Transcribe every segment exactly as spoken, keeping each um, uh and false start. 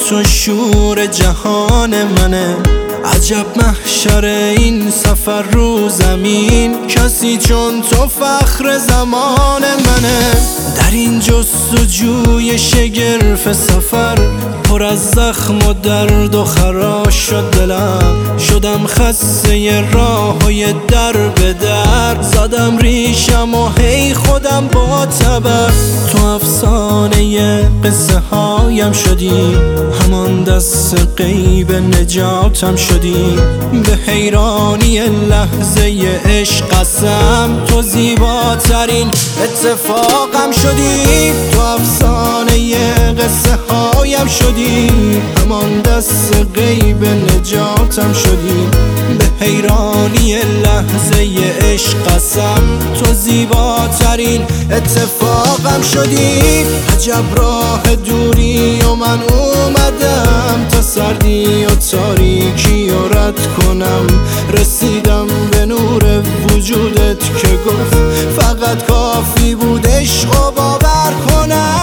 تو شور جهان منه. عجب محشر این سفر رو زمین، کسی چون تو فخر زمان منه. در این جستجوی شگرف سفر، پر از زخم و درد و خراش شد دلم. شدم خسته راههای در به در، زدم ریشم و هی خودم با تبر. تو افسانه قصه هایم شدی، همان دست غیب نجاتم شدی. به حیرانی لحظه عشق قسم، تو زیباترین اتفاقم شدی. تو افسانه قصه هایم شدی، همان دست غیب نجاتم شدی. به حیرانی لحظه عشق قسم، تو زیباترین اتفاقم شدی. عجب راه دوری و من اومدم، تا سردی و تاریکی و رد کنم. رسیدم به نور وجودت که گفت فقط کافی بود عشق و باور کنم.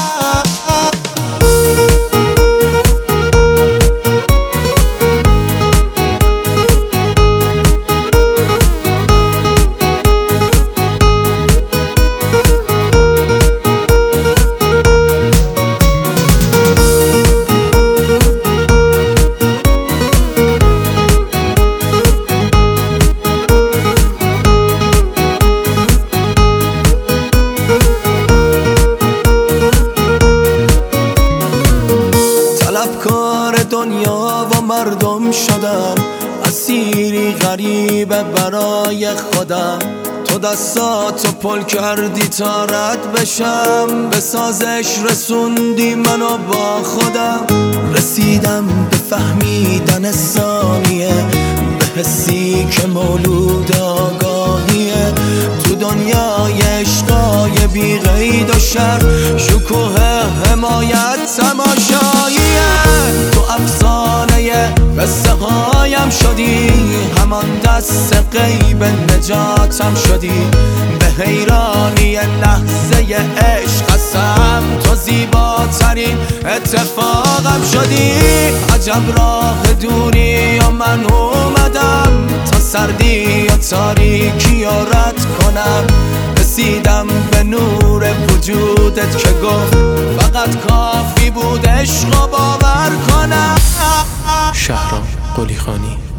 طلبکار دنیا و مردم شدم، اسیری غریب برای خودم. تو دستاتو پل کردی تا رد بشم، به سازش رسوندی منو با خودم. رسیدم به فهمیدن ثانیه، به حسی که مولود آگاهیه. تو دنیای عشقای بی قید و شر، شکوه حمایت تماشاییه. تو افسانه قصه هایم شدی، همان دست غیب نجاتم شدی. به حیرانی لحظه عشق قسم، تو زیباترین اتفاقم شدی. عجب راه دوری و من اومدم، تا سردی و تاریکی و رد کنم. رسیدم به نور وجودت که گفت فقط کافی بود عشق و باور کنم. شهرام قلی خانی.